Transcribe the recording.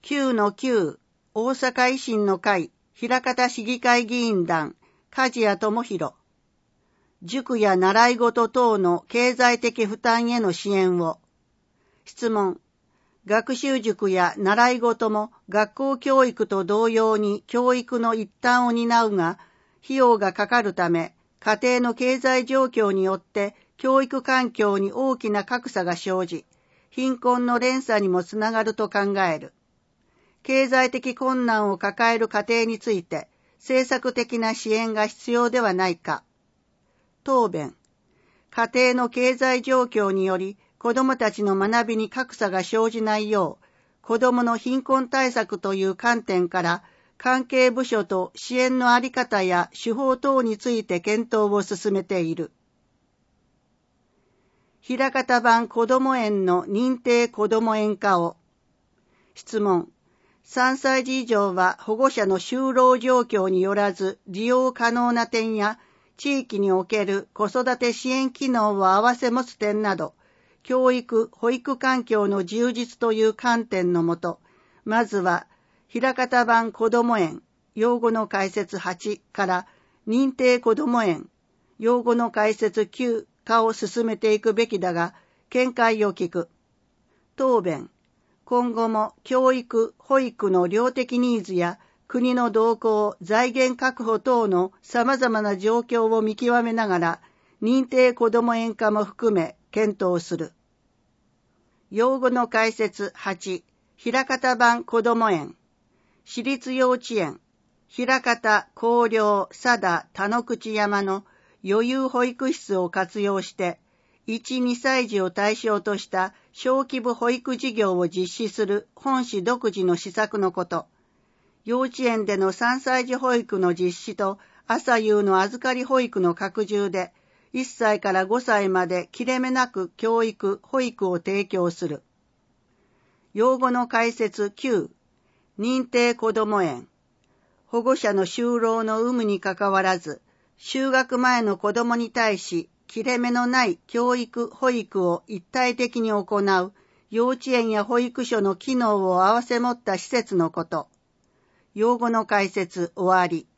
9-9 大阪維新の会枚方市議会議員団梶谷智弘。塾や習い事等の経済的負担への支援を。質問。学習塾や習い事も学校教育と同様に教育の一端を担うが、費用がかかるため、家庭の経済状況によって教育環境に大きな格差が生じ、貧困の連鎖にもつながると考える。経済的困難を抱える家庭について、政策的な支援が必要ではないか。答弁。家庭の経済状況により、子どもたちの学びに格差が生じないよう、子どもの貧困対策という観点から、関係部署と支援のあり方や手法等について検討を進めている。枚方版こども園の認定こども園化を。質問。3歳児以上は保護者の就労状況によらず利用可能な点や、地域における子育て支援機能を併せ持つ点など、教育・保育環境の充実という観点のもと、まずは、枚方版こども園、用語の解説8から認定こども園、用語の解説9化を進めていくべきだが、見解を聞く。答弁。今後も教育・保育の量的ニーズや国の動向、財源確保等の様々な状況を見極めながら、認定こども園化も含め検討する。用語の解説8、枚方版こども園。私立幼稚園、枚方、広陵、佐田、田之口山の余裕保育室を活用して、1、2歳児を対象とした小規模保育事業を実施する本市独自の施策のこと。幼稚園での3歳児保育の実施と朝夕の預かり保育の拡充で、1歳から5歳まで切れ目なく教育・保育を提供する。用語の解説9、認定こども園。保護者の就労の有無にかかわらず、就学前の子どもに対し、切れ目のない教育・保育を一体的に行う幼稚園や保育所の機能を併せ持った施設のこと。用語の解説終わり。